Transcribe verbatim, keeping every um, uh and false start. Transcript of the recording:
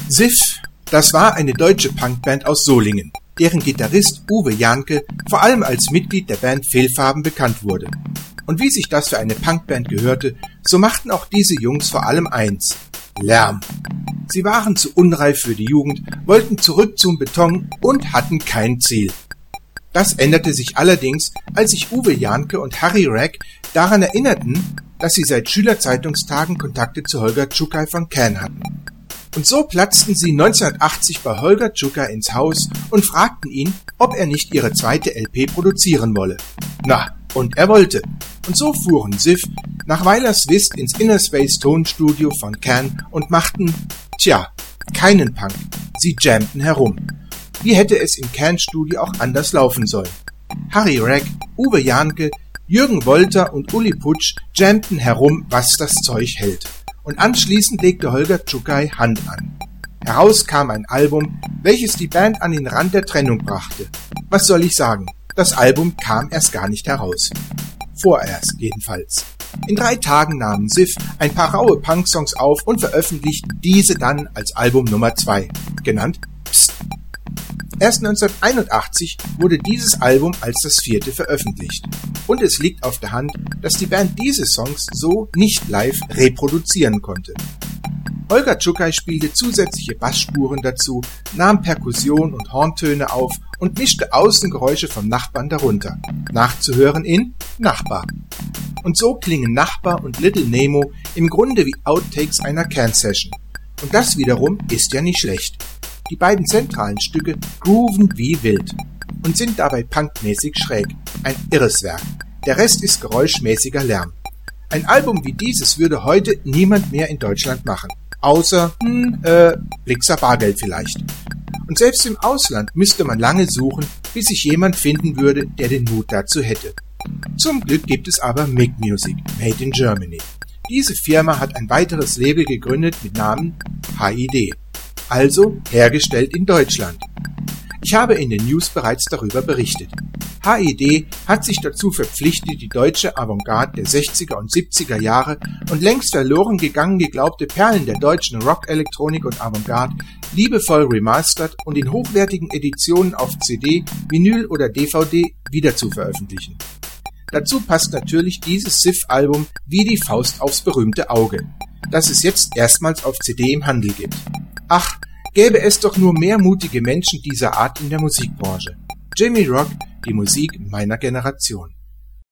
Siff, das war eine deutsche Punkband aus Solingen, deren Gitarrist Uwe Jahnke vor allem als Mitglied der Band Fehlfarben bekannt wurde. Und wie sich das für eine Punkband gehörte, so machten auch diese Jungs vor allem eins: Lärm. Sie waren zu unreif für die Jugend, wollten zurück zum Beton und hatten kein Ziel. Das änderte sich allerdings, als sich Uwe Jahnke und Harry Reg daran erinnerten, dass sie seit Schülerzeitungstagen Kontakte zu Holger Czukay von Can hatten. Und so platzten sie neunzehnhundertachtzig bei Holger Czukay ins Haus und fragten ihn, ob er nicht ihre zweite L P produzieren wolle. Na, und er wollte. Und so fuhren Siff nach Weilerswist ins Innerspace Tonstudio von Can und machten, tja, keinen Punk. Sie jammten herum. Wie hätte es im Can-Studio auch anders laufen sollen? Harry Reg, Uwe Jahnke, Jürgen Wolter und Uli Putsch jammten herum, was das Zeug hält. Und anschließend legte Holger Czukay Hand an. Heraus kam ein Album, welches die Band an den Rand der Trennung brachte. Was soll ich sagen? Das Album kam erst gar nicht heraus. Vorerst jedenfalls. In drei Tagen nahmen Siff ein paar raue Punk-Songs auf und veröffentlichten diese dann als Album Nummer zwei, genannt Psst. Erst neunzehnhunderteinundachtzig wurde dieses Album als das vierte veröffentlicht. Und es liegt auf der Hand, dass die Band diese Songs so nicht live reproduzieren konnte. Holger Czukay spielte zusätzliche Bassspuren dazu, nahm Perkussion und Horntöne auf und mischte Außengeräusche vom Nachbarn darunter. Nachzuhören in Nachbar. Und so klingen Nachbar und Little Nemo im Grunde wie Outtakes einer Can-Session. Und das wiederum ist ja nicht schlecht. Die beiden zentralen Stücke grooven wie wild und sind dabei punkmäßig schräg. Ein irres Werk. Der Rest ist geräuschmäßiger Lärm. Ein Album wie dieses würde heute niemand mehr in Deutschland machen. Außer, hm, äh, Blixer Bargeld vielleicht. Und selbst im Ausland müsste man lange suchen, bis sich jemand finden würde, der den Mut dazu hätte. Zum Glück gibt es aber M I G Music, Made in Germany. Diese Firma hat ein weiteres Label gegründet mit Namen H I D. Also hergestellt in Deutschland. Ich habe in den News bereits darüber berichtet. H I D hat sich dazu verpflichtet, die deutsche Avantgarde der sechziger und siebziger Jahre und längst verloren gegangen geglaubte Perlen der deutschen Rock-Elektronik und Avantgarde liebevoll remastert und in hochwertigen Editionen auf C D, Vinyl oder D V D wieder zu veröffentlichen. Dazu passt natürlich dieses Siff-Album wie die Faust aufs berühmte Auge, das es jetzt erstmals auf C D im Handel gibt. Ach, gäbe es doch nur mehr mutige Menschen dieser Art in der Musikbranche. Jimmy Rock, die Musik meiner Generation.